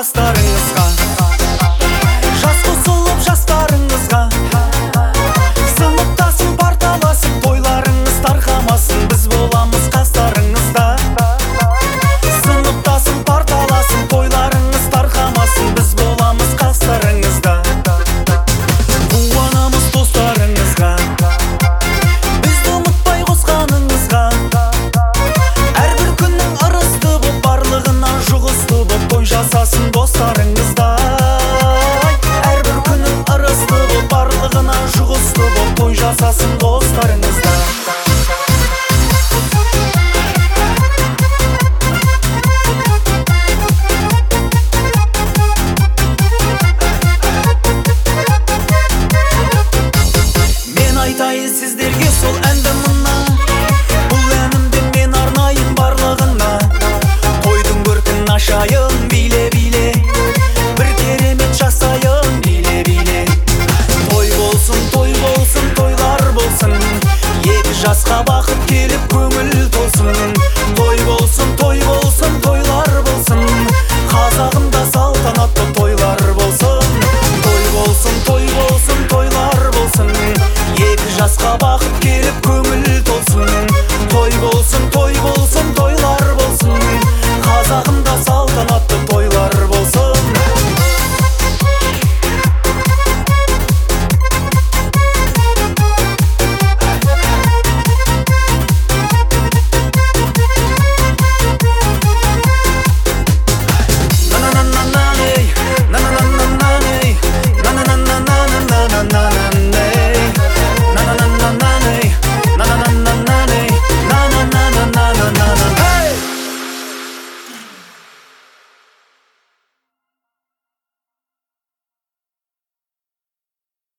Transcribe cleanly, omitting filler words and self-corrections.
қастарыңызға, жас қосылып жастарыңызға, сыныптасың парталасың тойларыңыз тарқамасын, біз боламыз қастарыңызда. Сыныптасың парталасың тойларыңыз тарқамасын, біз боламыз қастарыңызда. Қуанамыз достарыңызға, бізді ұмытпай қосқаныңызға, әрбір күннің ырысты боп барлығына жұғысты боп той жасасын достарыңызда. Әрбір күннің ырысты боп барлығына жұғысты боп той жасасын достарыңызда. Айтайын сіздерге сол әнді мына, бұл әнімді мен арнайын барлығына. Тойдың көркін ашайын биле-биле, бір керемет жасайын биле-биле. Той болсын, тойлар болсын, екі жасқа бақыт келіп көңіл толсын.